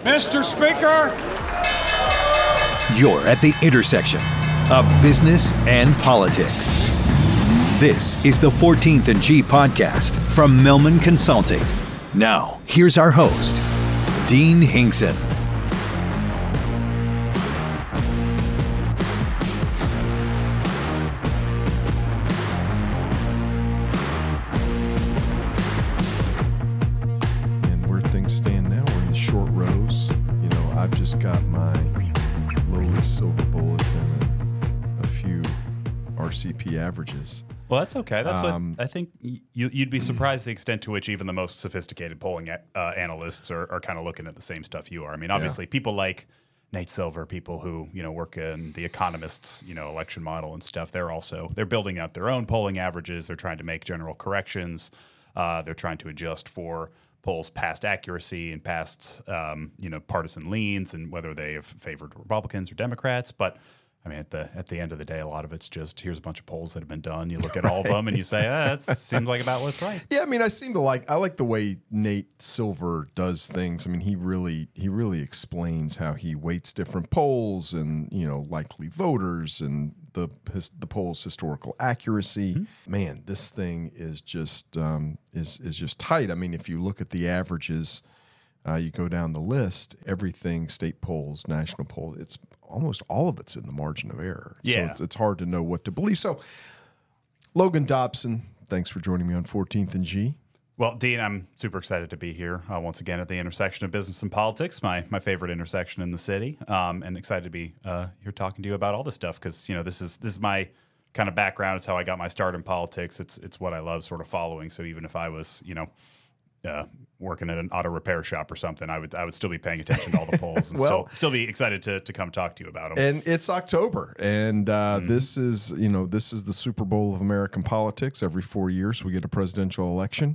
Mr. Speaker. You're at the intersection of business and politics. This is the 14th and G podcast from Millman Consulting. Now, here's our host, Dean Hinkson. And where things stand now, we're in the short rows. You know, I've just got my lowly silver bulletin and a few RCP averages. Well, that's okay. That's what I think you'd be surprised the extent to which even the most sophisticated polling analysts are kind of looking at the same stuff you are. I mean, obviously, people like Nate Silver, people who work in the Economist's election model and stuff. They're building out their own polling averages. They're trying to make general corrections. They're trying to adjust for polls' past accuracy and past partisan leans and whether they have favored Republicans or Democrats, but. I mean, at the end of the day, a lot of it's just here's a bunch of polls that have been done. You look at all of them and you say, that seems like about what's right. Yeah, I mean, I like the way Nate Silver does things. I mean, he really explains how he weights different polls and likely voters and the poll's historical accuracy. Mm-hmm. Man, this thing is just tight. I mean, if you look at the averages. You go down the list, everything, state polls, national polls, it's almost all of it's in the margin of error. Yeah. So it's hard to know what to believe. So, Logan Dobson, thanks for joining me on 14th and G. Well, Dean, I'm super excited to be here once again at the intersection of business and politics, my favorite intersection in the city, and excited to be here talking to you about all this stuff because, this is my kind of background. It's how I got my start in politics. It's what I love sort of following. So even if I was, working at an auto repair shop or something, I would still be paying attention to all the polls and still be excited to come talk to you about them. And it's October, and this is the Super Bowl of American politics. Every 4 years we get a presidential election,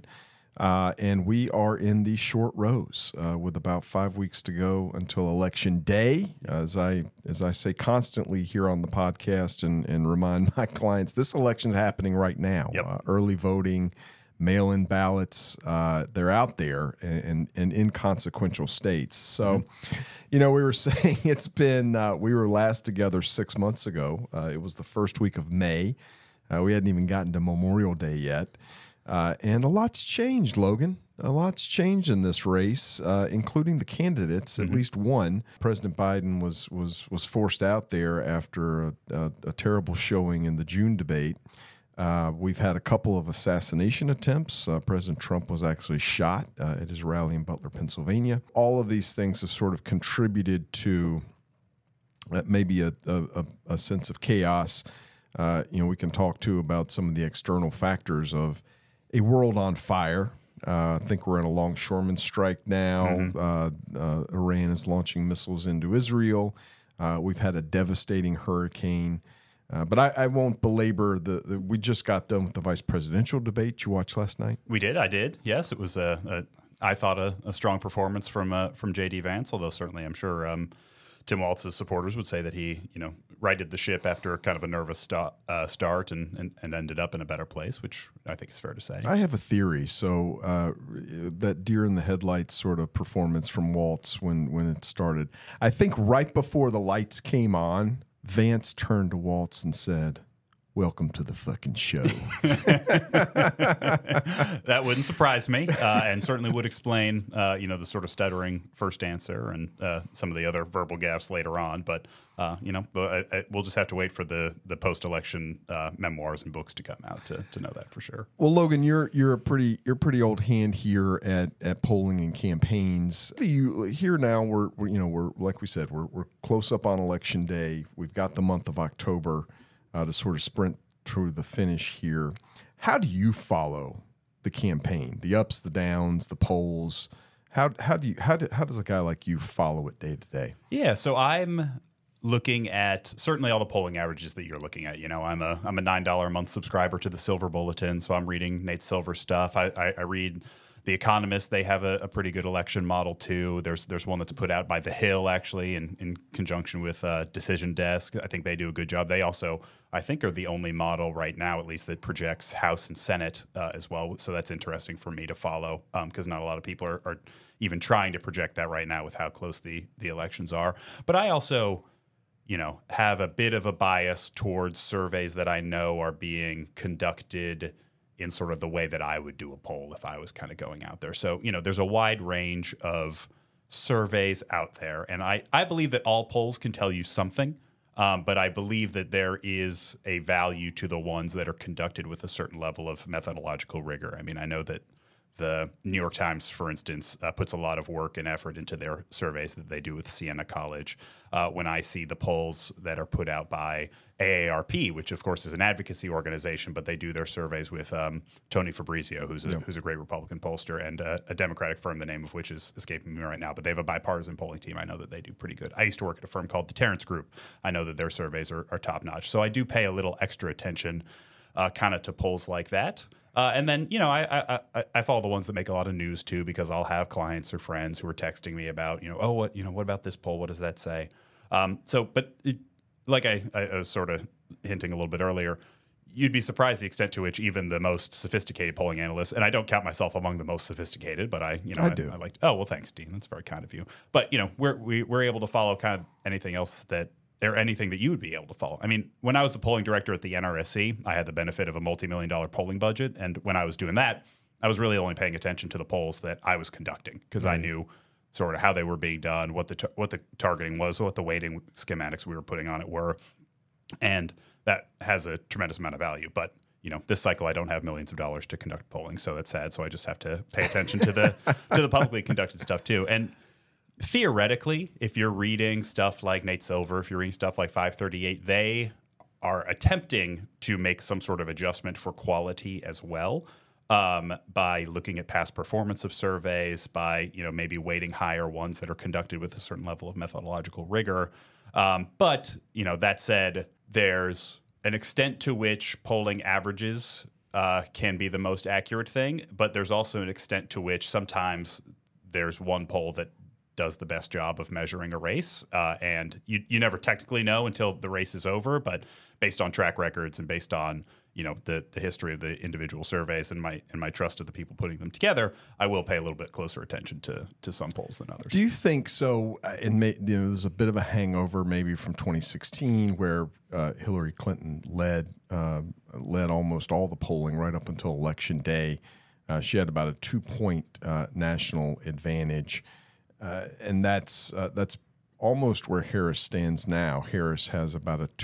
and we are in the short rows with about 5 weeks to go until Election Day. As I say constantly here on the podcast and remind my clients, this election's happening right now. Yep. Early voting. Mail-in ballots, they're out there and inconsequential states. So, we were saying it's been, we were last together 6 months ago. It was the first week of May. We hadn't even gotten to Memorial Day yet. And a lot's changed, Logan. A lot's changed in this race, including the candidates. At least one. President Biden was forced out there after a terrible showing in the June debate. We've had a couple of assassination attempts. President Trump was actually shot at his rally in Butler, Pennsylvania. All of these things have sort of contributed to maybe a sense of chaos. We can talk, too, about some of the external factors of a world on fire. I think we're in a longshoreman strike now. Mm-hmm. Iran is launching missiles into Israel. We've had a devastating hurricane. But I won't belabor we just got done with the vice presidential debate you watched last night. We did. I did. Yes, it was I thought a strong performance from J.D. Vance, although certainly I'm sure Tim Walz's supporters would say that he righted the ship after kind of a nervous start and ended up in a better place, which I think is fair to say. I have a theory. So that deer in the headlights sort of performance from Walz when it started, I think right before the lights came on, Vance turned to Walz and said, "Welcome to the fucking show." That wouldn't surprise me, and certainly would explain, the sort of stuttering first answer and some of the other verbal gaffes later on. But we'll just have to wait for the post-election memoirs and books to come out to know that for sure. Well, Logan, you're a pretty old hand here at polling and campaigns. Here now we're like we said we're close up on Election Day. We've got the month of October to sort of sprint through the finish here. How do you follow the campaign, the ups, the downs, the polls? How does a guy like you follow it day to day? Yeah, so I'm looking at certainly all the polling averages that you're looking at. I'm a $9 a month subscriber to the Silver Bulletin, so I'm reading Nate Silver stuff. I read The Economist. They have a pretty good election model too. There's one that's put out by The Hill actually in conjunction with Decision Desk. I think they do a good job. They also, I think, are the only model right now, at least, that projects House and Senate as well. So that's interesting for me to follow because not a lot of people are even trying to project that right now with how close the elections are. But I also, have a bit of a bias towards surveys that I know are being conducted in sort of the way that I would do a poll if I was kind of going out there. So, there's a wide range of surveys out there. And I believe that all polls can tell you something, but I believe that there is a value to the ones that are conducted with a certain level of methodological rigor. I mean, I know that the New York Times, for instance, puts a lot of work and effort into their surveys that they do with Siena College. When I see the polls that are put out by AARP, which of course is an advocacy organization, but they do their surveys with Tony Fabrizio, who's a great Republican pollster, and a Democratic firm, the name of which is escaping me right now. But they have a bipartisan polling team. I know that they do pretty good. I used to work at a firm called the Terrence Group. I know that their surveys are top notch. So I do pay a little extra attention kind of to polls like that. And then, I follow the ones that make a lot of news too, because I'll have clients or friends who are texting me about, what about this poll? What does that say? Like I was sort of hinting a little bit earlier, you'd be surprised the extent to which even the most sophisticated polling analysts, and I don't count myself among the most sophisticated, but I do. I like, oh, well, thanks, Dean. That's very kind of you. But, we're able to follow kind of anything else or anything that you would be able to follow. I mean, when I was the polling director at the NRSC, I had the benefit of a multi-million-dollar polling budget. And when I was doing that, I was really only paying attention to the polls that I was conducting because I knew sort of how they were being done, what the targeting was, what the weighting schematics we were putting on it were. And that has a tremendous amount of value. But, this cycle I don't have millions of dollars to conduct polling, so that's sad. So I just have to pay attention to the publicly conducted stuff too. And theoretically, if you're reading stuff like Nate Silver, if you're reading stuff like 538, they are attempting to make some sort of adjustment for quality as well by looking at past performance of surveys, by maybe weighting higher ones that are conducted with a certain level of methodological rigor. But that said, there's an extent to which polling averages can be the most accurate thing, but there's also an extent to which sometimes there's one poll that does the best job of measuring a race, and you never technically know until the race is over. But based on track records and based on the history of the individual surveys and my trust of the people putting them together, I will pay a little bit closer attention to some polls than others. Do you think so? There's a bit of a hangover maybe from 2016 where Hillary Clinton led almost all the polling right up until Election Day. She had about a 2-point national advantage. And that's almost where Harris stands now. Harris has about a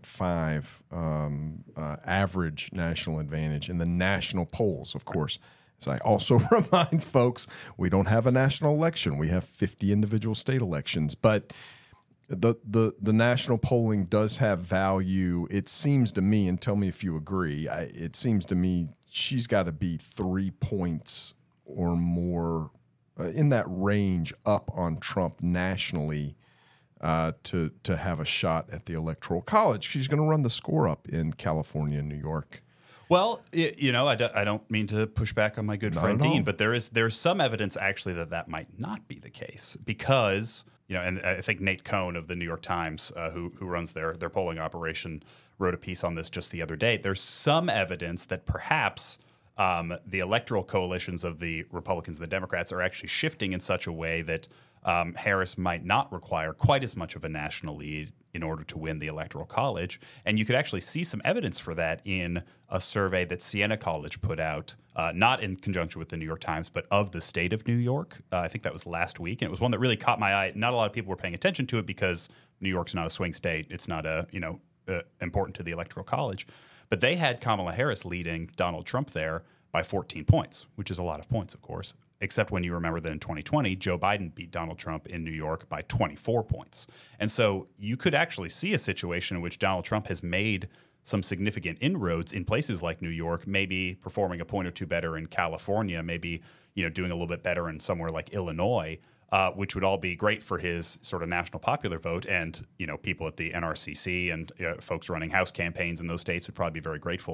2.5 average national advantage in the national polls, of course. As I also remind folks, we don't have a national election. We have 50 individual state elections. But the national polling does have value. It seems to me, and tell me if you agree, it seems to me she's got to be 3 points or more in that range up on Trump nationally to have a shot at the Electoral College. She's going to run the score up in California and New York. Well, I don't mean to push back on my good friend Dean, but there's some evidence actually that might not be the case because, and I think Nate Cohn of the New York Times, who runs their polling operation, wrote a piece on this just the other day. There's some evidence that perhaps the electoral coalitions of the Republicans and the Democrats are actually shifting in such a way that Harris might not require quite as much of a national lead in order to win the Electoral College. And you could actually see some evidence for that in a survey that Siena College put out, not in conjunction with the New York Times, but of the state of New York. I think that was last week. And it was one that really caught my eye. Not a lot of people were paying attention to it because New York's not a swing state. It's not important to the Electoral College. But they had Kamala Harris leading Donald Trump there by 14 points, which is a lot of points, of course, except when you remember that in 2020, Joe Biden beat Donald Trump in New York by 24 points. And so you could actually see a situation in which Donald Trump has made some significant inroads in places like New York, maybe performing a point or two better in California, maybe doing a little bit better in somewhere like Illinois, which would all be great for his sort of national popular vote. And, people at the NRCC and folks running House campaigns in those states would probably be very grateful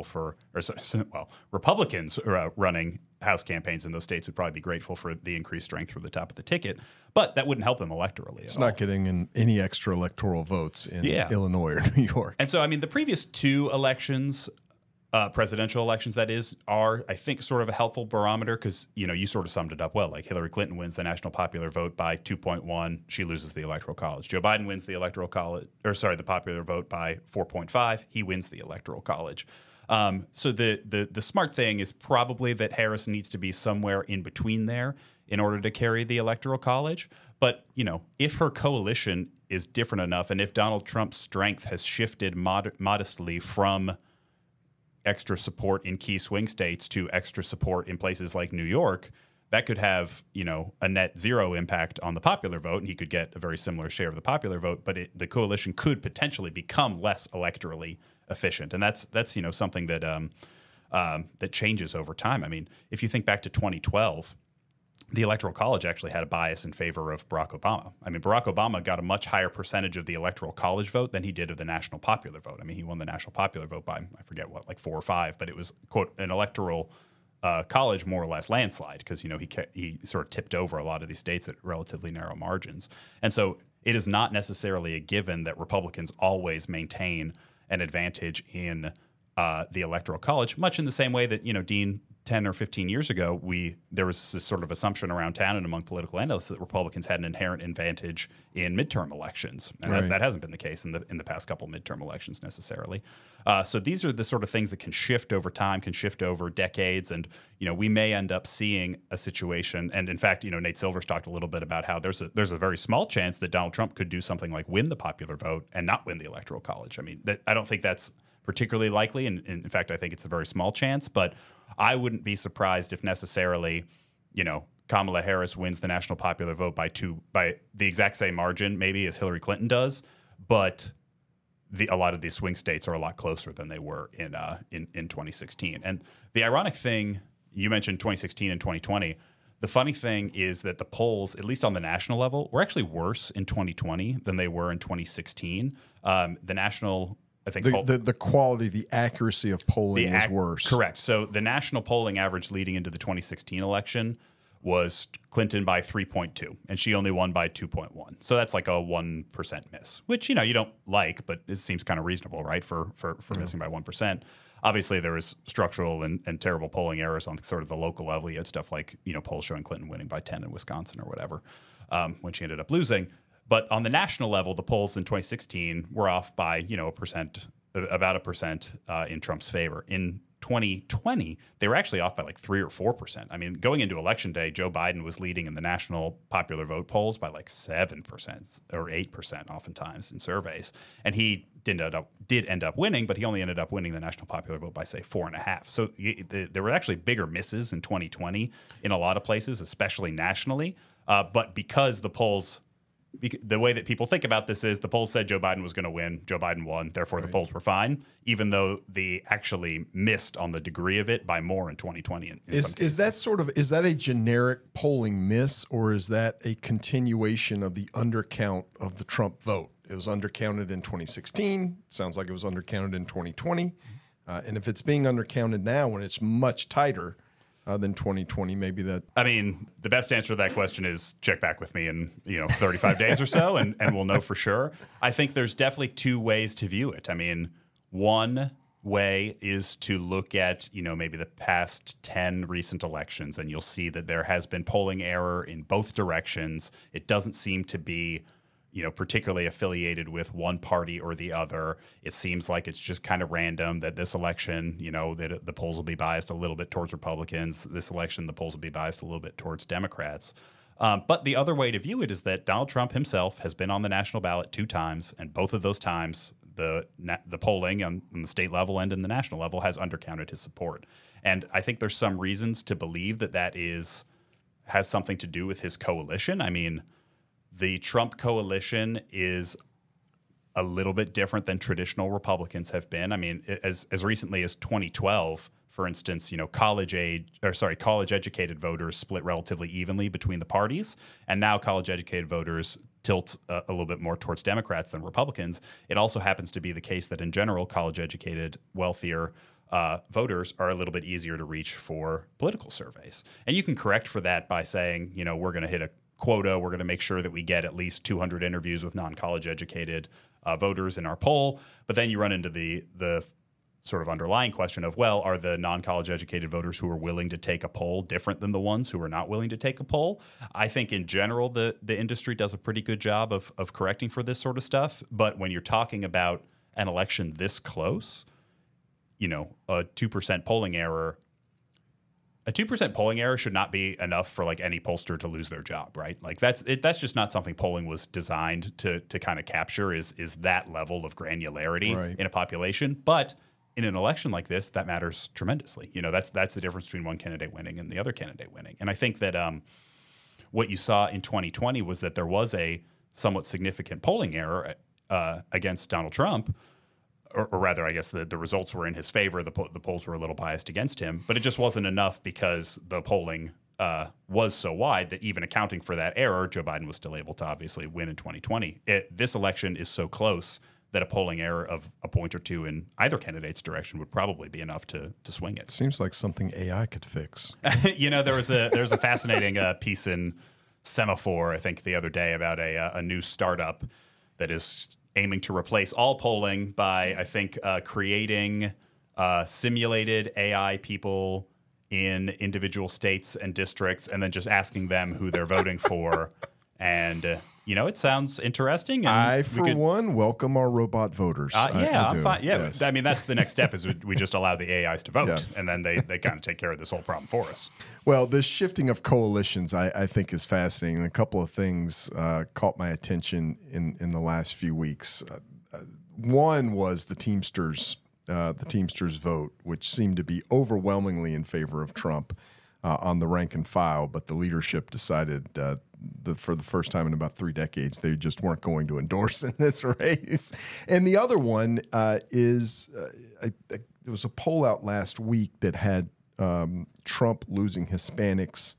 Republicans running House campaigns in those states would probably be grateful for the increased strength from the top of the ticket. But that wouldn't help him electorally. It's not getting in any extra electoral votes in Illinois or New York. And so, the previous two elections, presidential elections, that is, are, I think, sort of a helpful barometer because, you sort of summed it up well. Like Hillary Clinton wins the national popular vote by 2.1. She loses the Electoral College. Joe Biden wins the the popular vote by 4.5. He wins the Electoral College. So the smart thing is probably that Harris needs to be somewhere in between there in order to carry the Electoral College. But, if her coalition is different enough and if Donald Trump's strength has shifted modestly from extra support in key swing states to extra support in places like New York, that could have, a net zero impact on the popular vote, and he could get a very similar share of the popular vote, but the coalition could potentially become less electorally efficient. And that's something that that changes over time. I mean, if you think back to 2012, the Electoral College actually had a bias in favor of Barack Obama. I mean, Barack Obama got a much higher percentage of the Electoral College vote than he did of the national popular vote. I mean, he won the national popular vote by, I forget what, like 4 or 5, but it was, quote, an Electoral College more or less landslide because, he sort of tipped over a lot of these states at relatively narrow margins. And so it is not necessarily a given that Republicans always maintain an advantage in the Electoral College, much in the same way that, Dean, 10 or 15 years ago, there was this sort of assumption around town and among political analysts that Republicans had an inherent advantage in midterm elections, and that hasn't been the case in the past couple midterm elections necessarily. So these are the sort of things that can shift over time, can shift over decades, and we may end up seeing a situation. And in fact, Nate Silver's talked a little bit about how there's a very small chance that Donald Trump could do something like win the popular vote and not win the Electoral College. I mean, I don't think that's particularly likely, and in fact, I think it's a very small chance, but I wouldn't be surprised if necessarily, Kamala Harris wins the national popular vote by the exact same margin, maybe as Hillary Clinton does, but a lot of these swing states are a lot closer than they were in 2016. And the ironic thing, you mentioned 2016 and 2020. The funny thing is that the polls, at least on the national level, were actually worse in 2020 than they were in 2016. The national, I think the quality, the accuracy of polling was worse. Correct. So the national polling average leading into the 2016 election was Clinton by 3.2, and she only won by 2.1. So that's like a 1% miss, which you don't like, but it seems kind of reasonable, right? For missing by 1%. Obviously, there was structural and terrible polling errors on sort of the local level. You had stuff like polls showing Clinton winning by 10 in Wisconsin or whatever when she ended up losing. But on the national level, the polls in 2016 were off by, about a percent in Trump's favor. In 2020, they were actually off by like 3 or 4%. I mean, going into Election Day, Joe Biden was leading in the national popular vote polls by like 7% or 8% oftentimes in surveys. And he did end up winning, but he only ended up winning the national popular vote by, say, 4.5%. So there were actually bigger misses in 2020 in a lot of places, especially nationally. But because the way that people think about this is the polls said Joe Biden was going to win. Joe Biden won. Therefore, the polls were fine, even though they actually missed on the degree of it by more in 2020. Is that a generic polling miss, or is that a continuation of the undercount of the Trump vote? It was undercounted in 2016. It sounds like it was undercounted in 2020. And if it's being undercounted now when it's much tighter than 2020, maybe that. I mean, the best answer to that question is check back with me in 35 days or so, and we'll know for sure. I think there's definitely two ways to view it. I mean, one way is to look at maybe the past 10 recent elections, and you'll see that there has been polling error in both directions. It doesn't seem to be particularly affiliated with one party or the other. It seems like it's just kind of random that this election, that the polls will be biased a little bit towards Republicans. This election, the polls will be biased a little bit towards Democrats. But the other way to view it is that Donald Trump himself has been on the national ballot 2 times, and both of those times, the polling on the state level and in the national level has undercounted his support. And I think there's some reasons to believe that has something to do with his coalition. I mean, the Trump coalition is a little bit different than traditional Republicans have been. I mean, as recently as 2012, for instance, college-educated voters split relatively evenly between the parties, and now college-educated voters tilt a little bit more towards Democrats than Republicans. It also happens to be the case that in general, college-educated, wealthier voters are a little bit easier to reach for political surveys. And you can correct for that by saying, we're going to hit a quota. We're going to make sure that we get at least 200 interviews with non-college educated voters in our poll. But then you run into the sort of underlying question of, well, are the non-college educated voters who are willing to take a poll different than the ones who are not willing to take a poll? I think in general, the industry does a pretty good job of correcting for this sort of stuff. But when you're talking about an election this close, a 2% polling error, should not be enough for like any pollster to lose their job, right? Like that's just not something polling was designed to kind of capture is that level of granularity in a population. But in an election like this, that matters tremendously. That's the difference between one candidate winning and the other candidate winning. And I think that what you saw in 2020 was that there was a somewhat significant polling error against Donald Trump, or rather, I guess the results were in his favor. The polls were a little biased against him, but it just wasn't enough because the polling was so wide that even accounting for that error, Joe Biden was still able to obviously win in 2020. This election is so close that a polling error of a point or two in either candidate's direction would probably be enough to swing it. Seems like something AI could fix. There was a fascinating piece in Semaphore, I think, the other day about a new startup that is aiming to replace all polling by, I think, creating simulated AI people in individual states and districts, and then just asking them who they're voting for. And it sounds interesting. And for one, welcome our robot voters. I'm fine. Yeah, yes. I mean, that's the next step is we just allow the AIs to vote, Yes. and then they kind of take care of this whole problem for us. Well, this shifting of coalitions, I think, is fascinating. And a couple of things caught my attention in the last few weeks. One was the Teamsters vote, which seemed to be overwhelmingly in favor of Trump on the rank and file, but the leadership decided for the first time in about 3 decades, they just weren't going to endorse in this race. And the other one is there was a poll out last week that had Trump losing Hispanics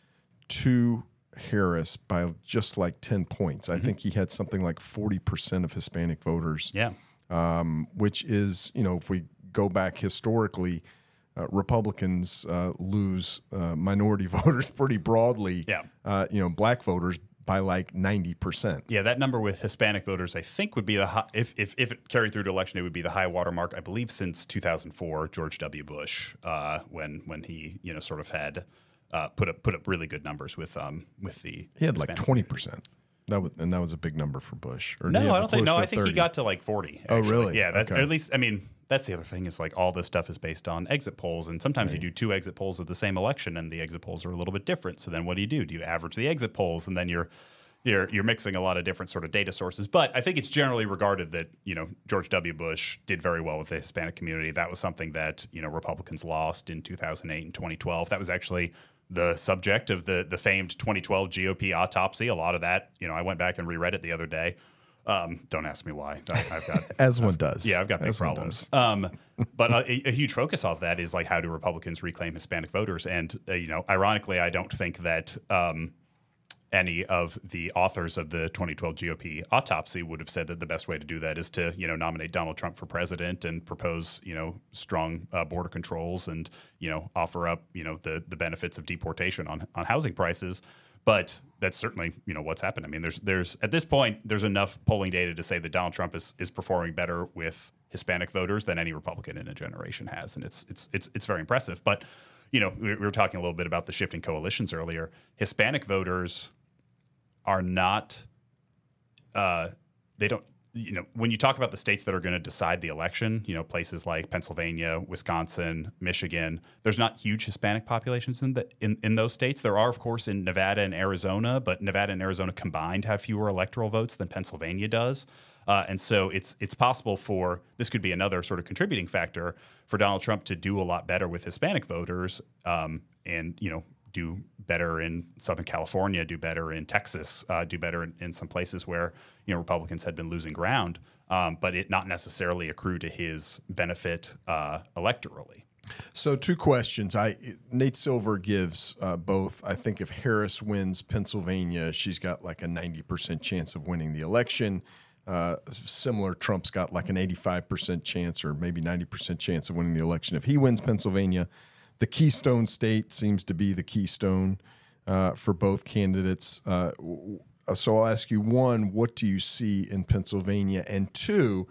to Harris by just like 10 points. I think he had something like 40% of Hispanic voters. Yeah. Which is, if we go back historically, Republicans lose minority voters pretty broadly. Yeah. Black voters by like 90%. Yeah, that number with Hispanic voters, I think, would be the high, if it carried through to election, it would be the high watermark, I believe, since 2004, George W. Bush, when he sort of had put up really good numbers with the. He had like 20%. That was a big number for Bush. Or no, I don't think. No, I think 30. He got to like 40. Actually. Oh, really? Yeah. Okay. Or at least, I mean, that's the other thing is like all this stuff is based on exit polls, and sometimes you do 2 exit polls of the same election, and the exit polls are a little bit different. So then, what do? Do you average the exit polls, and then you're mixing a lot of different sort of data sources? But I think it's generally regarded that George W. Bush did very well with the Hispanic community. That was something that Republicans lost in 2008 and 2012. That was actually the subject of the famed 2012 GOP autopsy. A lot of that, I went back and reread it the other day. Don't ask me why. I've got as one does. Yeah, I've got big problems. But a huge focus of that is like, how do Republicans reclaim Hispanic voters? And ironically, I don't think that any of the authors of the 2012 GOP autopsy would have said that the best way to do that is to nominate Donald Trump for president and propose strong border controls and offer up the benefits of deportation on housing prices. But that's certainly what's happened. I mean, there's at this point there's enough polling data to say that Donald Trump is performing better with Hispanic voters than any Republican in a generation has, and it's very impressive. But we were talking a little bit about the shifting coalitions earlier. Hispanic voters are not they don't when you talk about the states that are going to decide the election, places like Pennsylvania, Wisconsin, Michigan, there's not huge Hispanic populations in those states. There are, of course, in Nevada and Arizona, but Nevada and Arizona combined have fewer electoral votes than Pennsylvania does. And so it's possible for this could be another sort of contributing factor for Donald Trump to do a lot better with Hispanic voters, and do better in Southern California, do better in Texas, do better in some places where Republicans had been losing ground, but it not necessarily accrue to his benefit electorally. So 2 questions. Nate Silver gives both. I think if Harris wins Pennsylvania, she's got like a 90% chance of winning the election. Similar, Trump's got like an 85% chance or maybe 90% chance of winning the election if he wins Pennsylvania. The Keystone State seems to be the keystone for both candidates. So I'll ask you, 1, what do you see in Pennsylvania? And 2,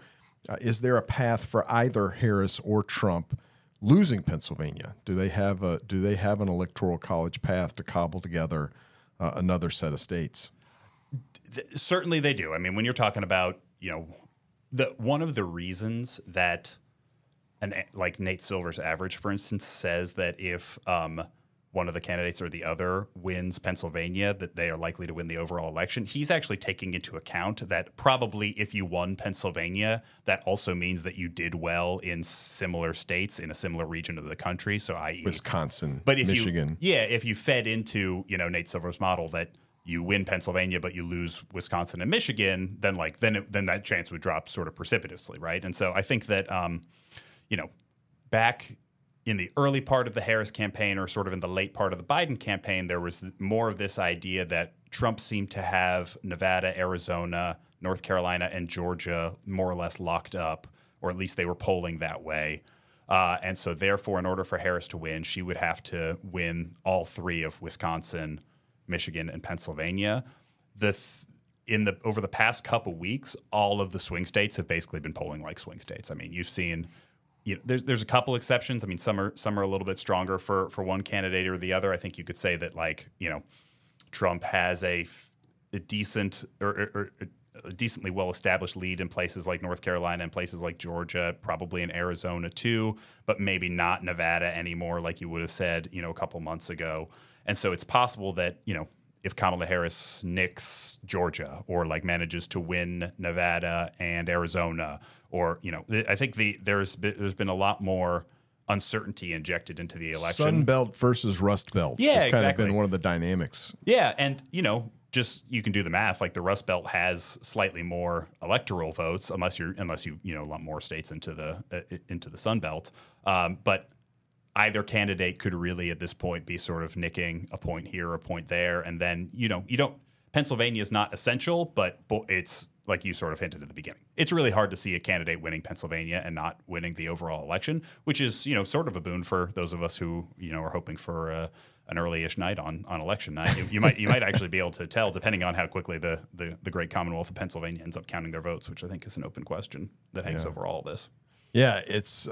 Is there a path for either Harris or Trump losing Pennsylvania? Do they have an electoral college path to cobble together another set of states? Certainly they do. I mean, when you're talking about, one of the reasons that like Nate Silver's average, for instance, says that if one of the candidates or the other wins Pennsylvania, that they are likely to win the overall election. He's actually taking into account that probably if you won Pennsylvania, that also means that you did well in similar states in a similar region of the country. So, i.e., Wisconsin, but if Michigan. If you fed into Nate Silver's model that you win Pennsylvania but you lose Wisconsin and Michigan, then that chance would drop sort of precipitously, right? And so I think that back in the early part of the Harris campaign or sort of in the late part of the Biden campaign, there was more of this idea that Trump seemed to have Nevada, Arizona, North Carolina, and Georgia more or less locked up, or at least they were polling that way. And so therefore, in order for Harris to win, she would have to win all three of Wisconsin, Michigan, and Pennsylvania. Over the past couple weeks, all of the swing states have basically been polling like swing states. I mean, you've seen there's a couple exceptions. I mean, some are a little bit stronger for one candidate or the other. I think you could say that Trump has a decent or a decently well-established lead in places like North Carolina and places like Georgia, probably in Arizona too, but maybe not Nevada anymore, like you would have said, a couple months ago. And so it's possible that if Kamala Harris nicks Georgia or manages to win Nevada and Arizona, or I think there's been a lot more uncertainty injected into the election. Sun Belt versus Rust Belt. Yeah, it's exactly. kind of been one of the dynamics. Yeah, and just you can do the math. Like the Rust Belt has slightly more electoral votes, unless you lump more states into the Sun Belt. But either candidate could really at this point be sort of nicking a point here, a point there, and then Pennsylvania is not essential, but it's like you sort of hinted at the beginning. It's really hard to see a candidate winning Pennsylvania and not winning the overall election, which is sort of a boon for those of us who are hoping for an early-ish night on election night. You might actually be able to tell, depending on how quickly the great Commonwealth of Pennsylvania ends up counting their votes, which I think is an open question that hangs over all this. Yeah, it's.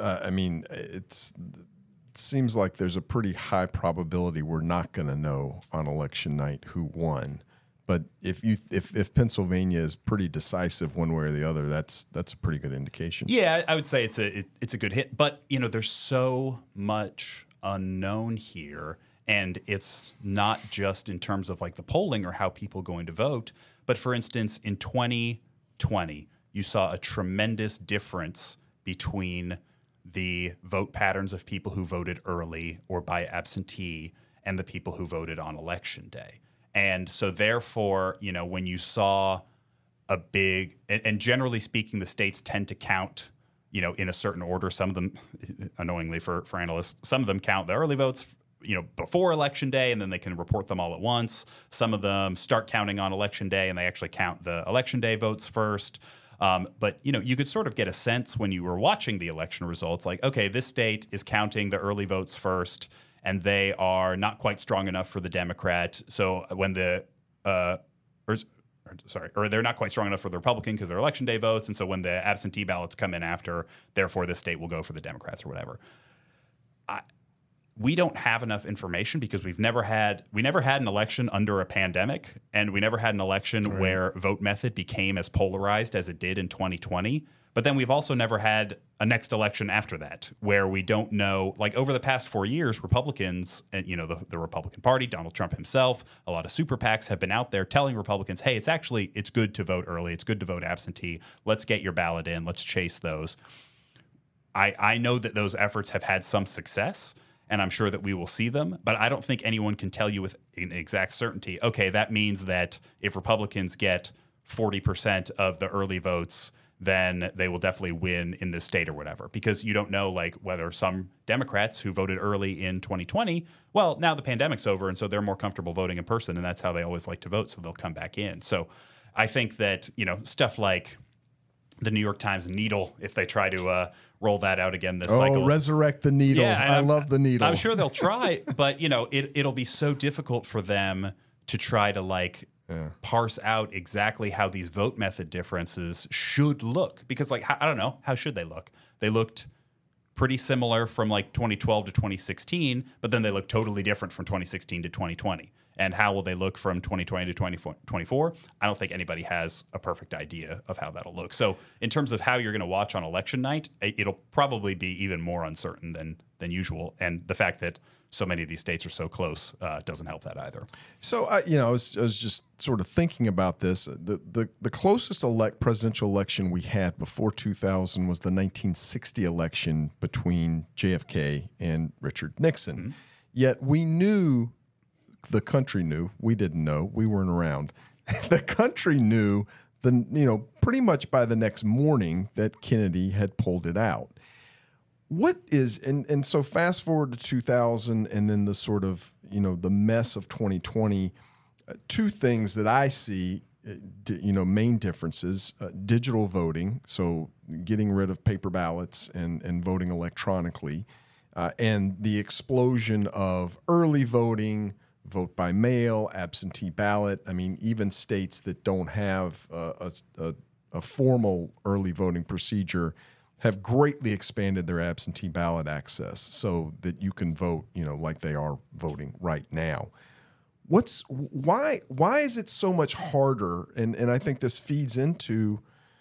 It seems like there's a pretty high probability we're not going to know on election night who won. But if Pennsylvania is pretty decisive one way or the other, that's a pretty good indication. Yeah, I would say it's a good hit. But there's so much unknown here, and it's not just in terms of the polling or how people are going to vote. But for instance, in 2020, you saw a tremendous difference between the vote patterns of people who voted early or by absentee and the people who voted on election day. And so therefore, when you saw a big, and generally speaking, the states tend to count, in a certain order. Some of them, annoyingly for analysts, some of them count the early votes, before election day, and then they can report them all at once. Some of them start counting on election day and they actually count the election day votes first. But you could sort of get a sense when you were watching the election results, like, okay, this state is counting the early votes first, and they are not quite strong enough for the Democrat. So when they're not quite strong enough for the Republican because they're election day votes, and so when the absentee ballots come in after, therefore this state will go for the Democrats or whatever. We don't have enough information because we never had an election under a pandemic, and we never had an election where vote method became as polarized as it did in 2020. But then we've also never had a next election after that where we don't know, over the past 4 years, Republicans and, the Republican Party, Donald Trump himself, a lot of super PACs have been out there telling Republicans, hey, it's good to vote early. It's good to vote absentee. Let's get your ballot in. Let's chase those. I know that those efforts have had some success, and I'm sure that we will see them, but I don't think anyone can tell you with an exact certainty, okay, that means that if Republicans get 40% of the early votes, then they will definitely win in this state or whatever, because you don't know whether some Democrats who voted early in 2020, well, now the pandemic's over, and so they're more comfortable voting in person, and that's how they always like to vote, so they'll come back in. So I think that, stuff like the New York Times needle, if they try to roll that out again this cycle. Oh, resurrect the needle. Yeah, I love the needle. I'm sure they'll try, but, it'll be so difficult for them to try to parse out exactly how these vote method differences should look. Because, like, I don't know, how should they look? They looked pretty similar from like 2012 to 2016, but then they look totally different from 2016 to 2020. And how will they look from 2020 to 2024? I don't think anybody has a perfect idea of how that'll look. So in terms of how you're going to watch on election night, it'll probably be even more uncertain than usual. And the fact that so many of these states are so close doesn't help that either. So, I was just sort of thinking about this. The closest presidential election we had before 2000 was the 1960 election between JFK and Richard Nixon. Mm-hmm. Yet we knew, the country knew, we didn't know, we weren't around. The country knew, pretty much by the next morning that Kennedy had pulled it out. What is, and so fast forward to 2000 and then the sort of, the mess of 2020, two things that I see, main differences, digital voting, so getting rid of paper ballots and voting electronically, and the explosion of early voting, vote by mail, absentee ballot. I mean, even states that don't have a formal early voting procedure have greatly expanded their absentee ballot access so that you can vote, like they are voting right now. Why is it so much harder? And I think this feeds into,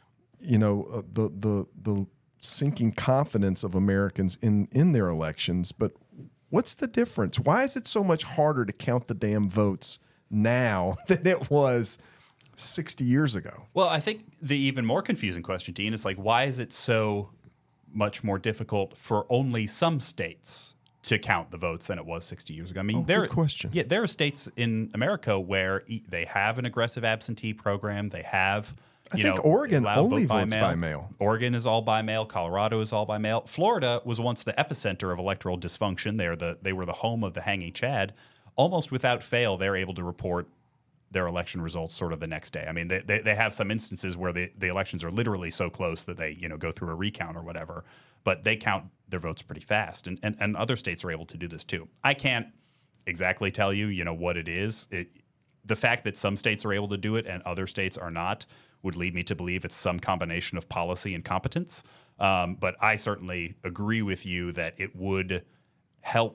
the sinking confidence of Americans in their elections. But what's the difference? Why is it so much harder to count the damn votes now than it was 60 years ago? Well, I think the even more confusing question, Dean, is like, why is it so much more difficult for only some states to count the votes than it was 60 years ago? I mean, good question. Yeah, there are states in America where they have an aggressive absentee program. They have, I think Oregon only votes by mail. Oregon is all by mail. Colorado is all by mail. Florida was once the epicenter of electoral dysfunction. They were the home of the hanging Chad. Almost without fail, they're able to report their election results sort of the next day. I mean, they have some instances where the elections are literally so close that they go through a recount or whatever, but they count their votes pretty fast. And other states are able to do this too. I can't exactly tell you, what it is. The fact that some states are able to do it and other states are not would lead me to believe it's some combination of policy and competence. But I certainly agree with you that it would help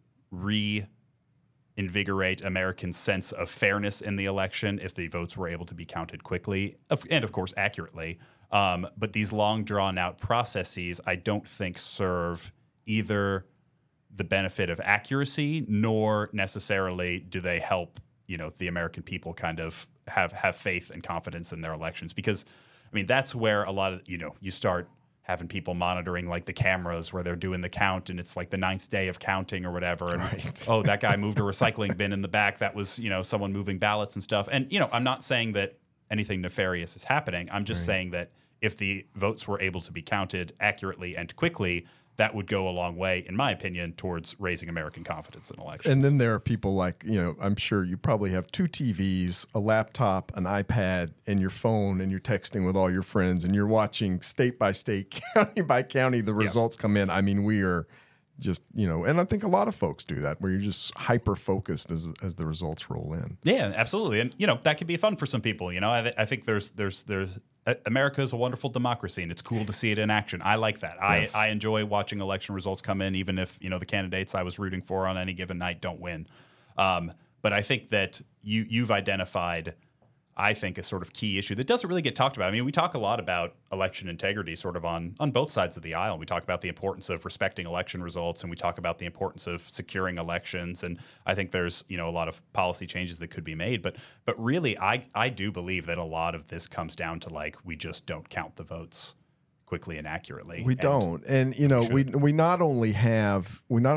reinvigorate Americans' sense of fairness in the election if the votes were able to be counted quickly and, of course, accurately. But these long, drawn-out processes, I don't think serve either the benefit of accuracy nor necessarily do they help, the American people kind of have faith and confidence in their elections. Because, I mean, that's where a lot of, you start having people monitoring like the cameras where they're doing the count and it's like the 9th day of counting or whatever. And, right. Oh, that guy moved a recycling bin in the back. That was, someone moving ballots and stuff. And, I'm not saying that anything nefarious is happening. I'm just saying that if the votes were able to be counted accurately and quickly, that would go a long way, in my opinion, towards raising American confidence in elections. And then there are people like, I'm sure you probably have 2 TVs, a laptop, an iPad, and your phone, and you're texting with all your friends, and you're watching state by state, county by county, the results come in. I mean, we are just, and I think a lot of folks do that, where you're just hyper-focused as the results roll in. Yeah, absolutely. And, that could be fun for some people. I think there's America is a wonderful democracy, and it's cool to see it in action. I like that. Yes. I enjoy watching election results come in, even if the candidates I was rooting for on any given night don't win. But I think that you've identified, I think, a sort of key issue that doesn't really get talked about. I mean, we talk a lot about election integrity sort of on both sides of the aisle. We talk about the importance of respecting election results, and we talk about the importance of securing elections. And I think there's, a lot of policy changes that could be made. But really, I do believe that a lot of this comes down to, like, we just don't count the votes quickly and accurately. We don't. And, we not only have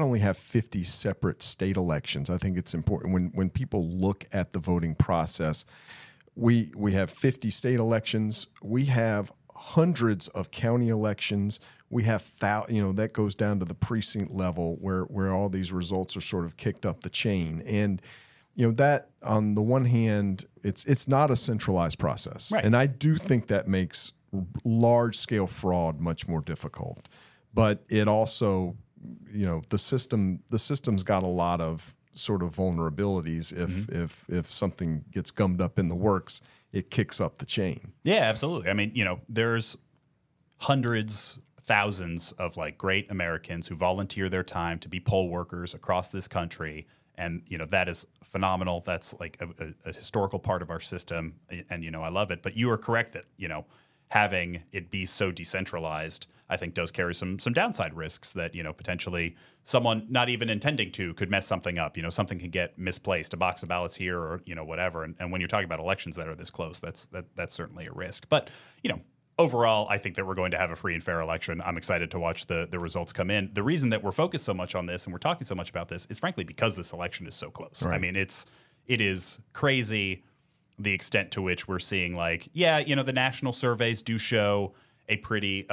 50 separate state elections. I think it's important when people look at the voting process. We have 50 state elections. We have hundreds of county elections. We have that goes down to the precinct level where all these results are sort of kicked up the chain. And that on the one hand, it's not a centralized process, right. And I do think that makes large scale fraud much more difficult. But it also, the system's got a lot of sort of vulnerabilities. If something gets gummed up in the works, it kicks up the chain. Yeah, absolutely. I mean, there's hundreds, thousands of like great Americans who volunteer their time to be poll workers across this country. And, that is phenomenal. That's like a historical part of our system. And, I love it. But you are correct that, having it be so decentralized, I think does carry some downside risks that, potentially someone not even intending to could mess something up. Something can get misplaced, a box of ballots here or, whatever. And when you're talking about elections that are this close, that's certainly a risk. But, overall, I think that we're going to have a free and fair election. I'm excited to watch the results come in. The reason that we're focused so much on this and we're talking so much about this is frankly because this election is so close. Right. I mean, it is crazy the extent to which we're seeing the national surveys do show a pretty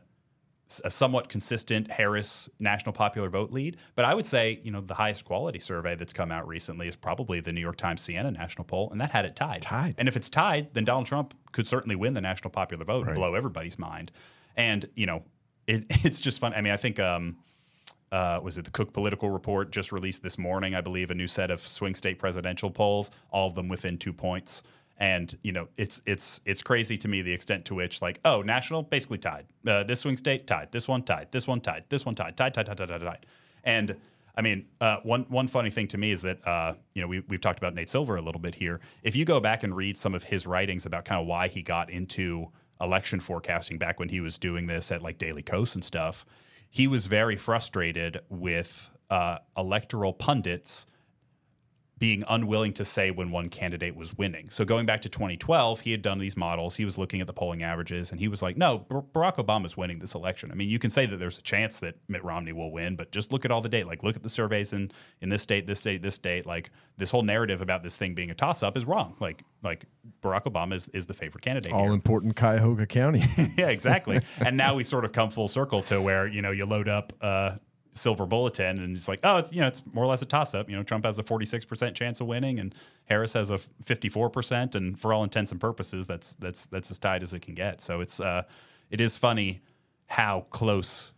a somewhat consistent Harris national popular vote lead. But I would say, the highest quality survey that's come out recently is probably the New York Times Siena national poll, and that had it tied. And if it's tied, then Donald Trump could certainly win the national popular vote and blow everybody's mind. And, it's just fun. I mean, I think, was it the Cook Political Report just released this morning, I believe, a new set of swing state presidential polls, all of them within 2 points. And, it's crazy to me the extent to which, national, basically tied. This swing state, tied. This one, tied. This one, tied. This one, tied. Tied. And, I mean, one funny thing to me is that, we've talked about Nate Silver a little bit here. If you go back and read some of his writings about kind of why he got into election forecasting back when he was doing this at, Daily Kos and stuff, he was very frustrated with electoral pundits being unwilling to say when one candidate was winning. So going back to 2012, he had done these models. He was looking at the polling averages, and he was like, no, Barack Obama's winning this election. I mean, you can say that there's a chance that Mitt Romney will win, but just look at all the data. Look at the surveys in this state, this state, this state. This whole narrative about this thing being a toss-up is wrong. Like Barack Obama is the favorite candidate all here. Important Cuyahoga County. Yeah, exactly. And now we sort of come full circle to where, you load up Silver Bulletin and it's like, oh, it's more or less a toss-up. Trump has a 46% chance of winning and Harris has a 54%, and for all intents and purposes that's as tied as it can get. So it is funny how close.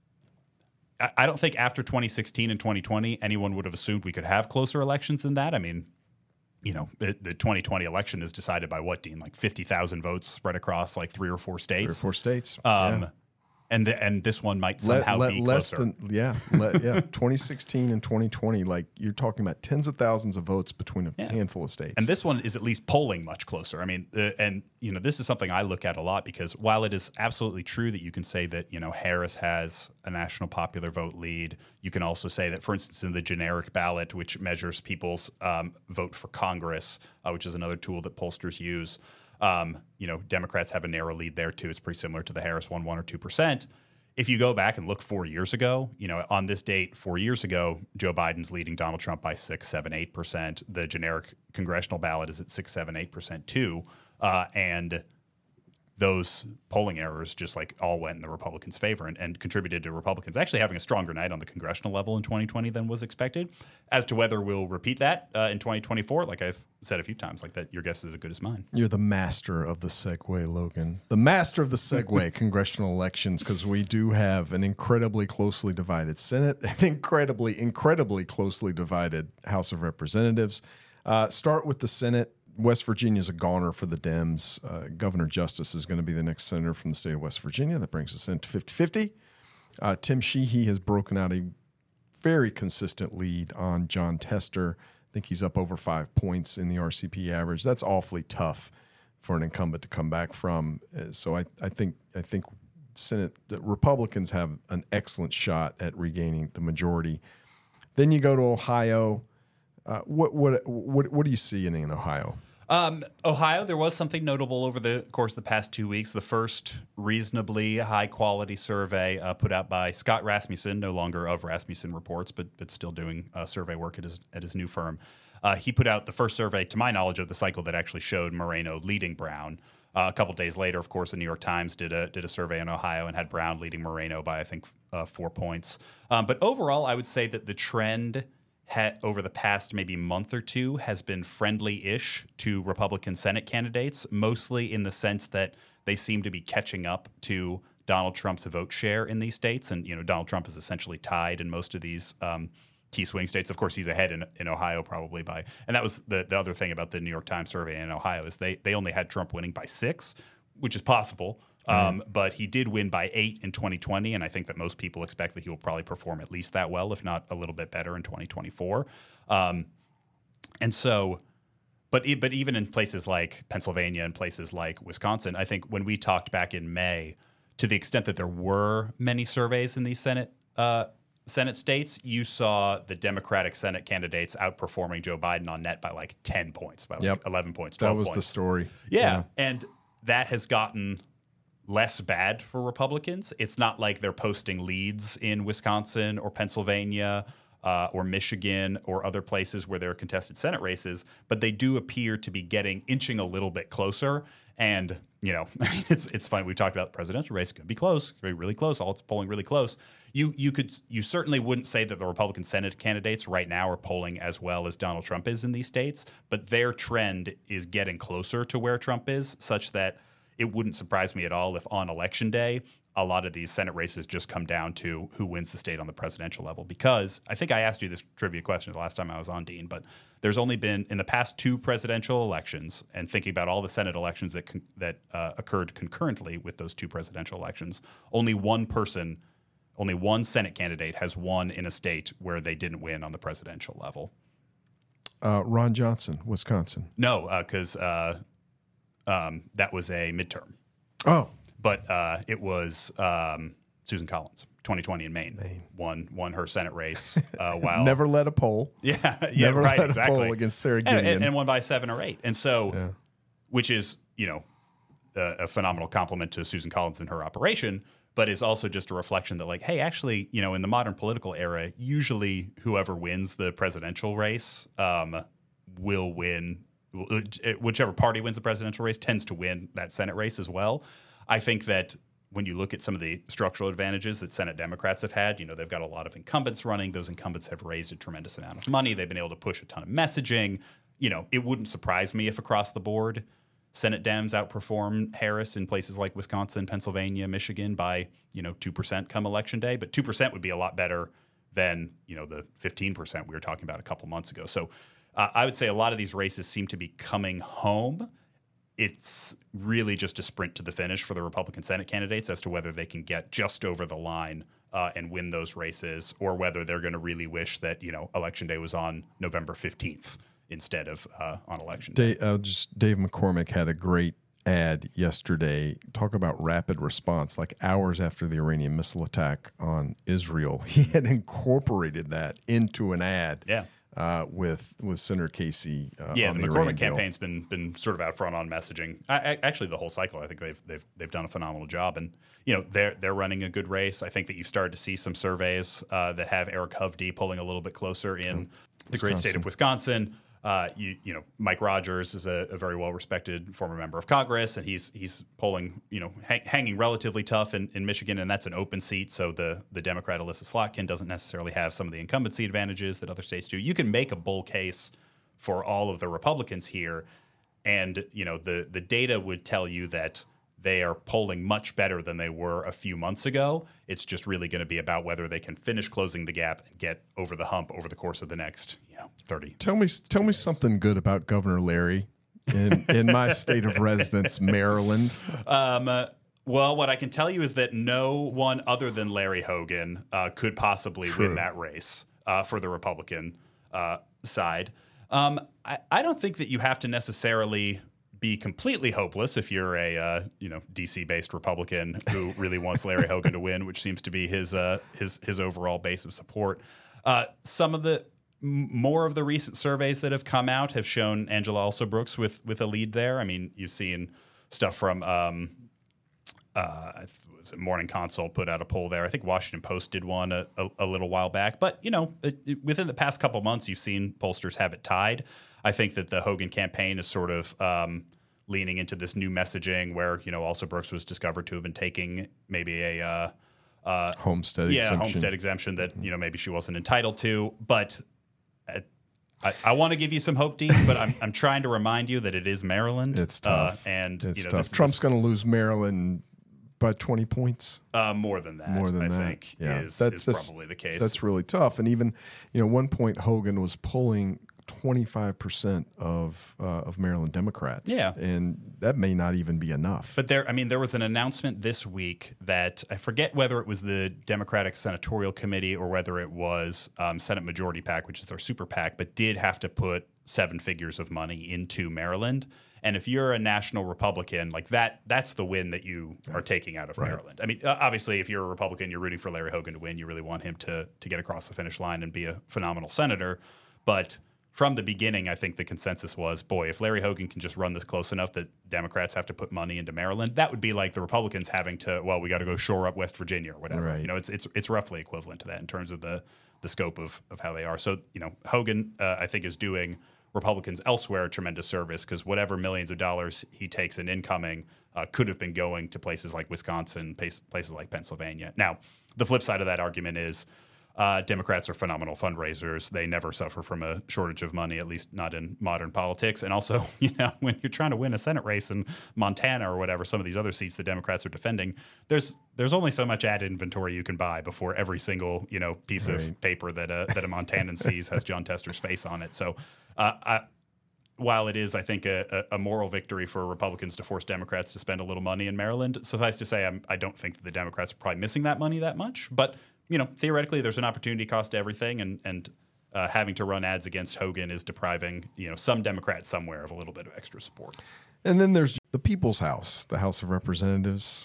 I don't think after 2016 and 2020 anyone would have assumed we could have closer elections than that. I mean, the 2020 election is decided by what, Dean? 50,000 votes spread across 3 or 4 states. 3 or 4 states. And this one might somehow be less closer. 2016 and 2020, you're talking about tens of thousands of votes between a handful of states. And this one is at least polling much closer. I mean, this is something I look at a lot because while it is absolutely true that you can say that, Harris has a national popular vote lead, you can also say that, for instance, in the generic ballot, which measures people's vote for Congress, which is another tool that pollsters use, Democrats have a narrow lead there too. It's pretty similar to the Harris 1 or 2%. If you go back and look 4 years ago, on this date 4 years ago, Joe Biden's leading Donald Trump by 6, 7, 8%. The generic congressional ballot is at 6, 7, 8% too. And those polling errors just all went in the Republicans' favor and contributed to Republicans actually having a stronger night on the congressional level in 2020 than was expected. As to whether we'll repeat that in 2024, like I've said a few times, that your guess is as good as mine. You're the master of the segue, Logan. The master of the segue, congressional elections, because we do have an incredibly closely divided Senate, an incredibly closely divided House of Representatives. Start with the Senate. West Virginia is a goner for the Dems. Governor Justice is going to be the next senator from the state of West Virginia. That brings the Senate to 50-50. Tim Sheehy has broken out a very consistent lead on John Tester. I think he's up over 5 points in the RCP average. That's awfully tough for an incumbent to come back from. So I think Senate the Republicans have an excellent shot at regaining the majority. Then you go to Ohio. What do you see in Ohio? Ohio, there was something notable over the course of the past 2 weeks. The first reasonably high-quality survey put out by Scott Rasmussen, no longer of Rasmussen Reports, but still doing survey work at his new firm. He put out the first survey, to my knowledge, of the cycle that actually showed Moreno leading Brown. A couple days later, of course, the New York Times did a survey in Ohio and had Brown leading Moreno by, I think, 4 points. But overall, I would say that the trend over the past maybe month or two has been friendly-ish to Republican Senate candidates, mostly in the sense that they seem to be catching up to Donald Trump's vote share in these states. And, Donald Trump is essentially tied in most of these key swing states. Of course, he's ahead in Ohio probably by, and that was the other thing about the New York Times survey in Ohio is they only had Trump winning by 6, which is possible. But he did win by 8 in 2020, and I think that most people expect that he will probably perform at least that well, if not a little bit better in 2024. And so, but even in places like Pennsylvania and places like Wisconsin, I think when we talked back in May, to the extent that there were many surveys in these Senate states, you saw the Democratic Senate candidates outperforming Joe Biden on net by like 10 points, by like 11 points, 12 points. That was the story. Yeah, and that has gotten less bad for Republicans. It's not like they're posting leads in Wisconsin or Pennsylvania or Michigan or other places where there are contested Senate races, but they do appear to be inching a little bit closer. And, you know, it's fine. We talked about the presidential race. It's going to be close. It's going to be really close. All it's polling really close. You certainly wouldn't say that the Republican Senate candidates right now are polling as well as Donald Trump is in these states, but their trend is getting closer to where Trump is, such that it wouldn't surprise me at all if on election day, a lot of these Senate races just come down to who wins the state on the presidential level. Because I think I asked you this trivia question the last time I was on, Dean, but there's only been in the past 2 presidential elections, and thinking about all the Senate elections that occurred concurrently with those 2 presidential elections, only one Senate candidate has won in a state where they didn't win on the presidential level. Ron Johnson, Wisconsin. No, because that was a midterm. Oh. But it was Susan Collins, 2020 in Maine. Won her Senate race while never led a poll. Yeah, never right, led exactly. a poll against Sarah Gideon. And won by 7 or 8. And so, which is, you know, a phenomenal compliment to Susan Collins and her operation, but is also just a reflection that, like, hey, actually, you know, in the modern political era, usually whoever wins the presidential race will win. Whichever party wins the presidential race tends to win that Senate race as well. I think that when you look at some of the structural advantages that Senate Democrats have had, you know, they've got a lot of incumbents running. Those incumbents have raised a tremendous amount of money. They've been able to push a ton of messaging. You know, it wouldn't surprise me if across the board Senate Dems outperform Harris in places like Wisconsin, Pennsylvania, Michigan by, you know, 2% come election day. But 2% would be a lot better than, you know, the 15% we were talking about a couple months ago. So I would say a lot of these races seem to be coming home. It's really just a sprint to the finish for the Republican Senate candidates as to whether they can get just over the line and win those races, or whether they're going to really wish that, you know, Election Day was on November 15th instead of on Election Day. Dave McCormick had a great ad yesterday. Talk about rapid response. Like hours after the Iranian missile attack on Israel, he had incorporated that into an ad. Yeah. With Senator Casey, the McCormick campaign's been sort of out front on messaging. Actually, the whole cycle, I think they've done a phenomenal job, and you know they're running a good race. I think that you've started to see some surveys that have Eric Hovde pulling a little bit closer in the great state of Wisconsin. You know, Mike Rogers is a very well-respected former member of Congress, and he's polling, you know, hanging relatively tough in Michigan, and that's an open seat, so the Democrat Alyssa Slotkin doesn't necessarily have some of the incumbency advantages that other states do. You can make a bull case for all of the Republicans here, and, you know, the data would tell you that they are polling much better than they were a few months ago. It's just really going to be about whether they can finish closing the gap and get over the hump over the course of the next, 30. Tell me something good about Governor Larry in my state of residence, Maryland. Well, what I can tell you is that no one other than Larry Hogan could possibly win that race for the Republican side. I don't think that you have to necessarily be completely hopeless if you're a DC-based Republican who really wants Larry Hogan to win, which seems to be his overall base of support. Some of the more of the recent surveys that have come out have shown Angela Alsobrooks with a lead there. I mean, you've seen stuff from Morning Consult put out a poll there. I think Washington Post did one a little while back. But, you know, within the past couple months, you've seen pollsters have it tied. I think that the Hogan campaign is sort of leaning into this new messaging where, you know, Alsobrooks was discovered to have been taking maybe a homestead exemption that, you know, maybe she wasn't entitled to. But I want to give you some hope, Dean, but I'm trying to remind you that it is Maryland. It's tough. And it's you know, tough. Trump's going to lose Maryland by 20 points? More than that, I think, is probably the case. That's really tough. And even, one point Hogan was pulling 25% of Maryland Democrats. Yeah. And that may not even be enough. But there was an announcement this week that I forget whether it was the Democratic Senatorial Committee or whether it was Senate Majority PAC, which is their super PAC, but did have to put 7 figures of money into Maryland. And if you're a national Republican, like that's the win that you are taking out of Maryland. I mean, obviously, if you're a Republican, you're rooting for Larry Hogan to win. You really want him to get across the finish line and be a phenomenal senator. But from the beginning, I think the consensus was, boy, if Larry Hogan can just run this close enough that Democrats have to put money into Maryland, that would be like the Republicans having to, well, we got to go shore up West Virginia or whatever. Right. It's roughly equivalent to that in terms of the scope of how they are. So, Hogan, I think, is doing Republicans elsewhere tremendous service because whatever millions of dollars he takes in incoming could have been going to places like Wisconsin, places like Pennsylvania. Now, the flip side of that argument is Democrats are phenomenal fundraisers. They never suffer from a shortage of money, at least not in modern politics. And also, when you're trying to win a Senate race in Montana or whatever, some of these other seats the Democrats are defending, there's only so much ad inventory you can buy before every single piece of paper that a Montanan sees has Jon Tester's face on it. So, while it is, I think, a moral victory for Republicans to force Democrats to spend a little money in Maryland, suffice to say, I don't think that the Democrats are probably missing that money that much. But theoretically, there's an opportunity cost to everything, and having to run ads against Hogan is depriving some Democrats somewhere of a little bit of extra support. And then there's the People's House, the House of Representatives,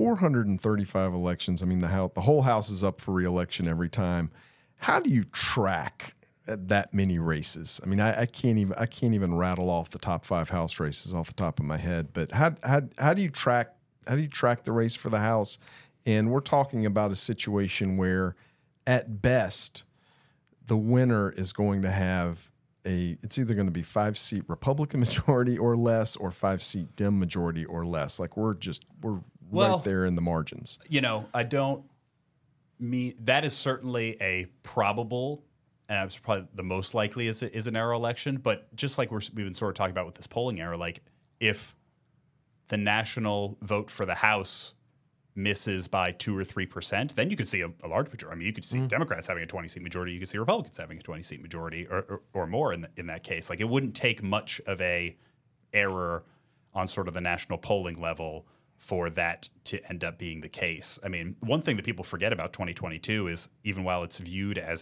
435 elections. I mean, the whole House is up for re-election every time. How do you track that many races? I mean, I can't even rattle off the top 5 House races off the top of my head. But how do you track the race for the House? And we're talking about a situation where, at best, the winner is going to have it's either going to be 5-seat Republican majority or less, or 5-seat Dem majority or less. Like we're right there in the margins. I don't mean that is certainly a probable. And it's probably the most likely is a narrow election. But just like we've been sort of talking about with this polling error, like if the national vote for the House misses by 2 or 3%, then you could see a large majority. I mean, you could see Democrats having a 20-seat majority. You could see Republicans having a 20-seat majority or more in that case. Like it wouldn't take much of a error on sort of the national polling level for that to end up being the case. I mean, one thing that people forget about 2022 is even while it's viewed as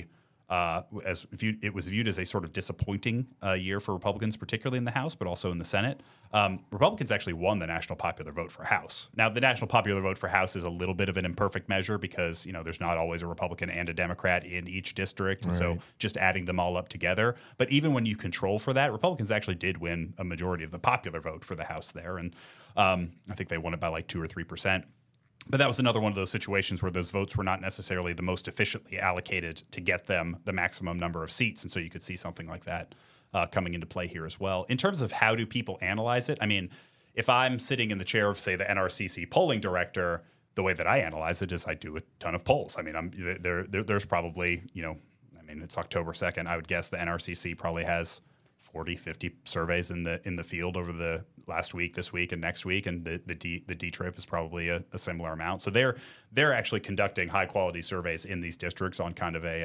it was viewed as a sort of disappointing year for Republicans, particularly in the House, but also in the Senate. Republicans actually won the national popular vote for House. Now, the national popular vote for House is a little bit of an imperfect measure because, there's not always a Republican and a Democrat in each district. Right. So just adding them all up together. But even when you control for that, Republicans actually did win a majority of the popular vote for the House there. And I think they won it by like 2 or 3%. But that was another one of those situations where those votes were not necessarily the most efficiently allocated to get them the maximum number of seats. And so you could see something like that coming into play here as well. In terms of how do people analyze it, I mean, if I'm sitting in the chair of, say, the NRCC polling director, the way that I analyze it is I do a ton of polls. I mean, there's probably, it's October 2nd. I would guess the NRCC probably has 40, 50 surveys in the field over the last week, this week, and next week, and the D-Trip is probably a similar amount. So they're actually conducting high quality surveys in these districts on kind of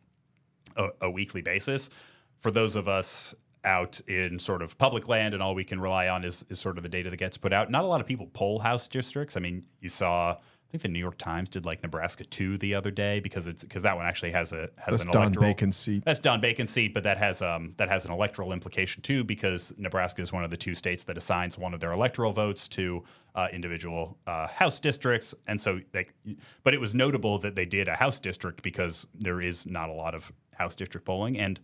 a weekly basis. For those of us out in sort of public land, and all we can rely on is sort of the data that gets put out. Not a lot of people poll House districts. I mean, you saw, I think the New York Times did like Nebraska 2 the other day because that one actually has an Don Bacon's seat. That's Don Bacon's seat, but that has an electoral implication too because Nebraska is one of the 2 states that assigns one of their electoral votes to individual House districts, and so but it was notable that they did a House district because there is not a lot of House district polling, and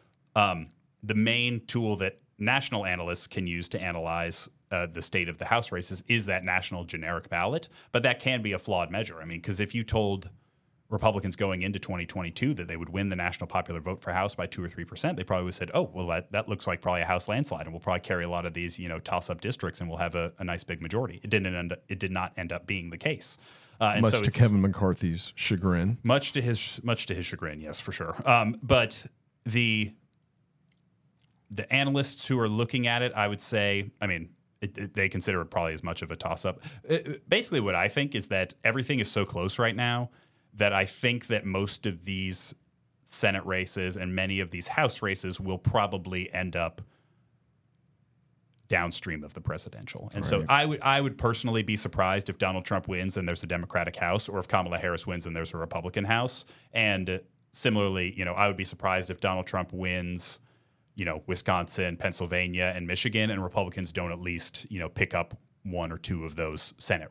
the main tool that national analysts can use to analyze the state of the House races is that national generic ballot, but that can be a flawed measure. I mean, because if you told Republicans going into 2022 that they would win the national popular vote for House by 2 or 3%, they probably would have said, oh, well, that looks like probably a House landslide, and we'll probably carry a lot of these, toss-up districts, and we'll have a nice big majority. It did not end up being the case. Much to Kevin McCarthy's chagrin. Much to his chagrin, yes, for sure. But the analysts who are looking at it, I would say, I mean, they consider it probably as much of a toss-up. Basically, what I think is that everything is so close right now that I think that most of these Senate races and many of these House races will probably end up downstream of the presidential. And so I would personally be surprised if Donald Trump wins and there's a Democratic House, or if Kamala Harris wins and there's a Republican House. And similarly, I would be surprised if Donald Trump wins, Wisconsin, Pennsylvania, and Michigan, and Republicans don't at least, pick up one or two of those Senate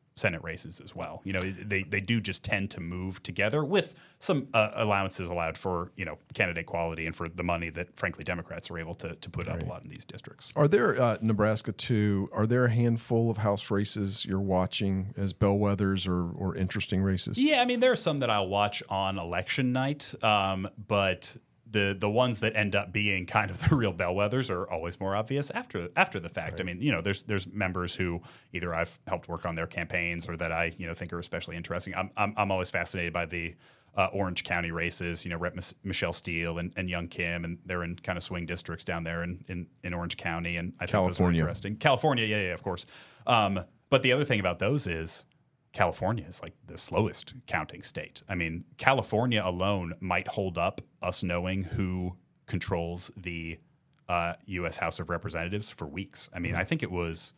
races as well. They do just tend to move together with some allowances allowed for, candidate quality and for the money that, frankly, Democrats are able to put up a lot in these districts. Are there, Nebraska too, are there a handful of House races you're watching as bellwethers or interesting races? Yeah, I mean, there are some that I'll watch on election night, but the ones that end up being kind of the real bellwethers are always more obvious after the fact. Right. I mean, there's members who either I've helped work on their campaigns or that I think are especially interesting. I'm always fascinated by the Orange County races. Rep. Michelle Steele and Young Kim, and they're in kind of swing districts down there in Orange County, and I think those are interesting. California, yeah, of course. But the other thing about those is California is like the slowest counting state. I mean, California alone might hold up us knowing who controls the U.S. House of Representatives for weeks. I mean, I think it was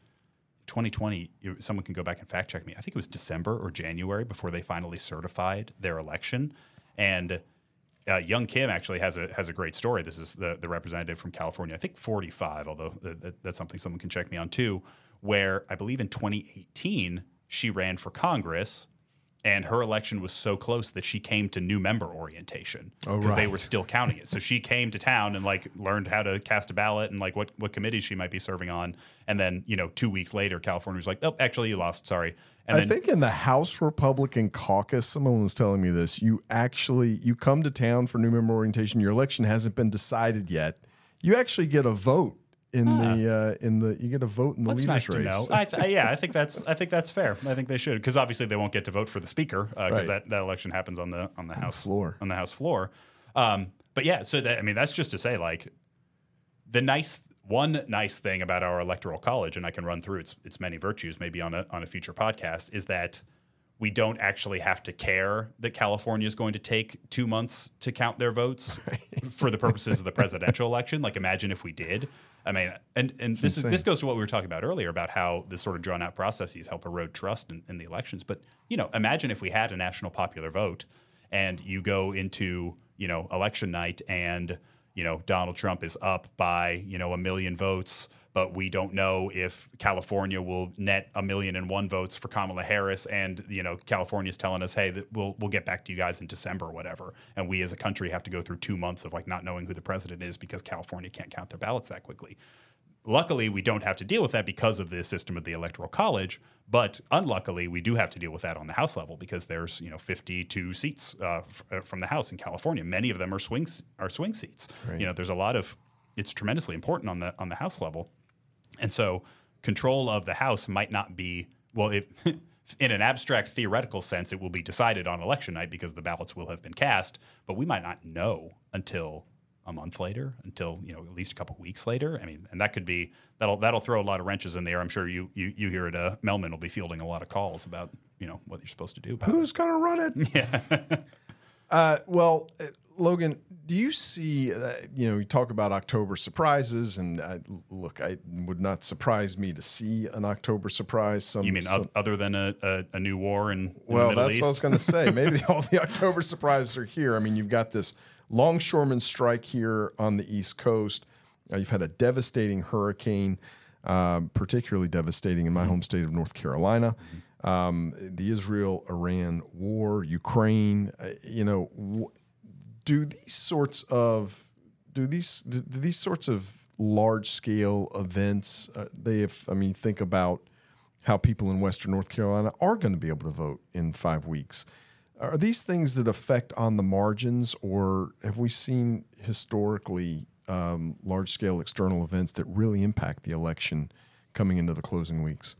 2020. Someone can go back and fact check me. I think it was December or January before they finally certified their election. And Young Kim actually has a great story. This is the representative from California, I think 45, although that's something someone can check me on too, where I believe in 2018, she ran for Congress, and her election was so close that she came to new member orientation because they were still counting it. So she came to town and learned how to cast a ballot and what committees she might be serving on. And then 2 weeks later, California was like, "Oh, actually, you lost. Sorry." And I think in the House Republican caucus, someone was telling me this. You come to town for new member orientation. Your election hasn't been decided yet. You actually get a vote. You get a vote in the leaders nice race. To know. I think that's fair. I think they should, because obviously they won't get to vote for the speaker because that election happens on the House floor. On the House floor. But yeah, so that's just to say, one nice thing about our electoral college, and I can run through its many virtues maybe on a future podcast, is that we don't actually have to care that California is going to take 2 months to count their votes for the purposes of the presidential election. Imagine if we did. I mean, and this goes to what we were talking about earlier about how this sort of drawn out processes help erode trust in the elections. But imagine if we had a national popular vote, and you go into election night, and Donald Trump is up by 1 million votes. But we don't know if California will net 1,000,001 votes for Kamala Harris, and California's telling us, hey, that we'll get back to you guys in December or whatever, and we as a country have to go through 2 months of not knowing who the president is because California can't count their ballots that quickly. Luckily, we don't have to deal with that because of the system of the Electoral College, but unluckily, we do have to deal with that on the House level because there's 52 seats from the House in California. Many of them are swing seats. Right. There's a lot of it's tremendously important on the House level. And so control of the House might not be, in an abstract theoretical sense, it will be decided on election night because the ballots will have been cast, but we might not know until a month later, until at least a couple weeks later. I mean, and that could be that'll throw a lot of wrenches in there. I'm sure you here at Melman will be fielding a lot of calls about what you're supposed to do. Who's going to run it? Yeah. Logan, do you see, you talk about October surprises, and look, it would not surprise me to see an October surprise. You mean other than a new war in the Middle East? Well, that's what I was going to say. Maybe all the October surprises are here. I mean, you've got this longshoreman strike here on the East Coast. You've had a devastating hurricane, particularly devastating in my home state of North Carolina. The Israel-Iran war, Ukraine, Do these sorts of large scale events? Think about how people in Western North Carolina are going to be able to vote in 5 weeks. Are these things that affect on the margins, or have we seen historically large scale external events that really impact the election coming into the closing weeks?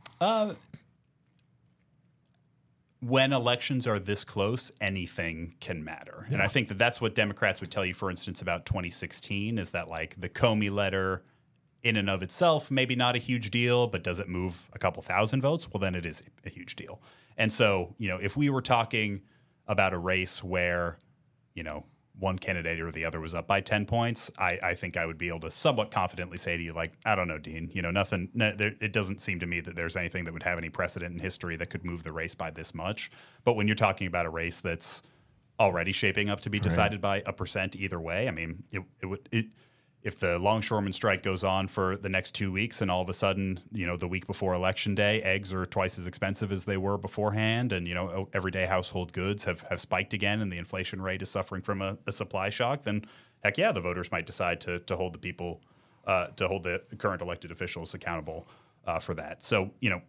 When elections are this close, anything can matter. Yeah. And I think that's what Democrats would tell you, for instance, about 2016, is that the Comey letter in and of itself, maybe not a huge deal, but does it move a couple thousand votes? Well, then it is a huge deal. And so, if we were talking about a race where, one candidate or the other was up by 10 points, I think I would be able to somewhat confidently say to you, like, I don't know, Dean, it doesn't seem to me that there's anything that would have any precedent in history that could move the race by this much. But when you're talking about a race that's already shaping up to be decided by a percent either way, I mean, if the longshoreman strike goes on for the next 2 weeks and all of a sudden, the week before Election Day, eggs are twice as expensive as they were beforehand, and, everyday household goods have spiked again and the inflation rate is suffering from a supply shock, then heck yeah, the voters might decide to hold the people, to hold the current elected officials accountable for that. So,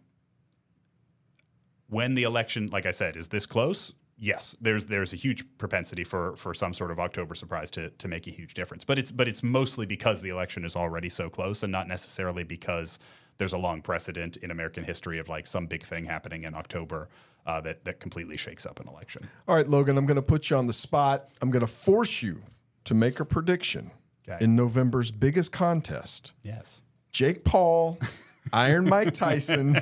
when the election, like I said, is this close, yes, there's a huge propensity for some sort of October surprise to make a huge difference. But it's mostly because the election is already so close and not necessarily because there's a long precedent in American history of like some big thing happening in October that completely shakes up an election. All right, Logan, I'm going to put you on the spot. I'm going to force you to make a prediction in November's biggest contest. Yes. Jake Paul, Iron Mike Tyson,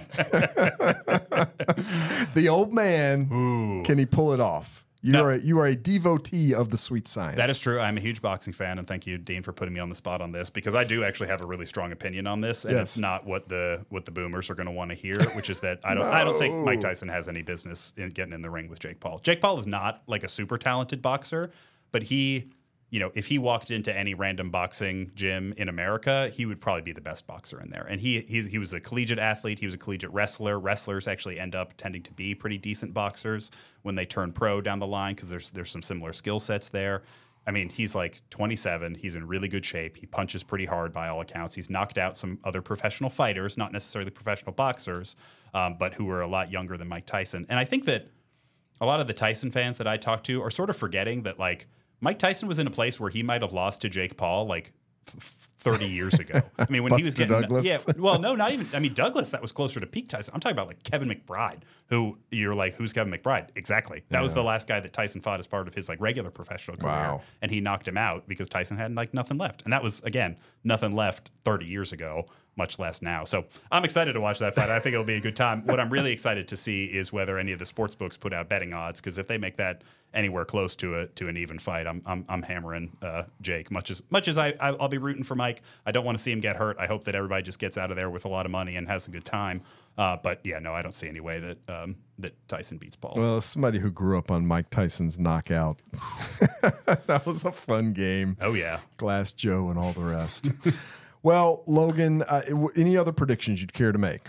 the old man. Ooh. Can he pull it off? You are a devotee of the sweet science. That is true. I'm a huge boxing fan, and thank you, Dean, for putting me on the spot on this, because I do actually have a really strong opinion on this, and it's not what the boomers are going to want to hear, which is that I don't think Mike Tyson has any business in getting in the ring with Jake Paul. Jake Paul is not like a super talented boxer, but he, if he walked into any random boxing gym in America, he would probably be the best boxer in there. And he was a collegiate athlete. He was a collegiate wrestler. Wrestlers actually end up tending to be pretty decent boxers when they turn pro down the line because there's some similar skill sets there. I mean, he's like 27. He's in really good shape. He punches pretty hard by all accounts. He's knocked out some other professional fighters, not necessarily professional boxers, but who are a lot younger than Mike Tyson. And I think that a lot of the Tyson fans that I talk to are sort of forgetting that, like, Mike Tyson was in a place where he might have lost to Jake Paul like 30 years ago. I mean, when he was getting Douglas. Yeah, well, no, not even. I mean, Douglas, that was closer to peak Tyson. I'm talking about like Kevin McBride, who you're like, who's Kevin McBride? Exactly. That was the last guy that Tyson fought as part of his like regular professional career. Wow. And he knocked him out because Tyson had like nothing left. And that was, again, nothing left 30 years ago, much less now. So I'm excited to watch that fight. I think it'll be a good time. What I'm really excited to see is whether any of the sports books put out betting odds, because if they make that anywhere close to an even fight, I'm hammering Jake. Much as I'll be rooting for Mike. I don't want to see him get hurt. I hope that everybody just gets out of there with a lot of money and has a good time. But yeah, no, I don't see any way that Tyson beats Paul. Well, as somebody who grew up on Mike Tyson's knockout, that was a fun game. Oh yeah, Glass Joe and all the rest. Well, Logan, any other predictions you'd care to make?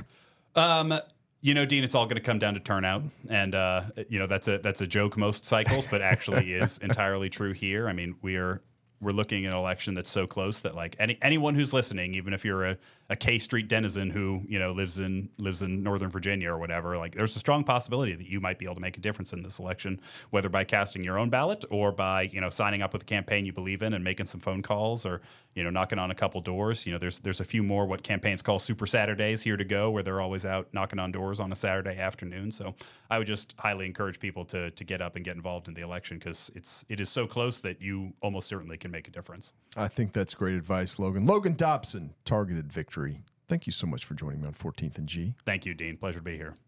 Dean, it's all going to come down to turnout, and that's a joke most cycles, but actually is entirely true here. I mean, we're looking at an election that's so close that like anyone who's listening, even if you're a K Street denizen who lives in Northern Virginia or whatever, like there's a strong possibility that you might be able to make a difference in this election, whether by casting your own ballot or by signing up with a campaign you believe in and making some phone calls or knocking on a couple doors. There's a few more what campaigns call Super Saturdays here to go, where they're always out knocking on doors on a Saturday afternoon. So I would just highly encourage people to get up and get involved in the election, because it is so close that you almost certainly can make a difference. I think that's great advice, Logan. Logan Dobson, Targeted Victory. Thank you so much for joining me on 14th and G. Thank you, Dean. Pleasure to be here.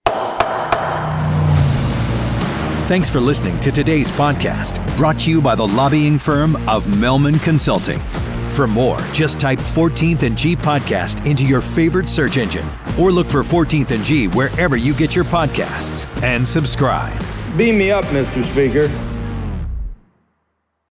Thanks for listening to today's podcast, brought to you by the lobbying firm of Melman Consulting. For more, just type 14th and G podcast into your favorite search engine or look for 14th and G wherever you get your podcasts and subscribe. Beam me up, Mr. Speaker.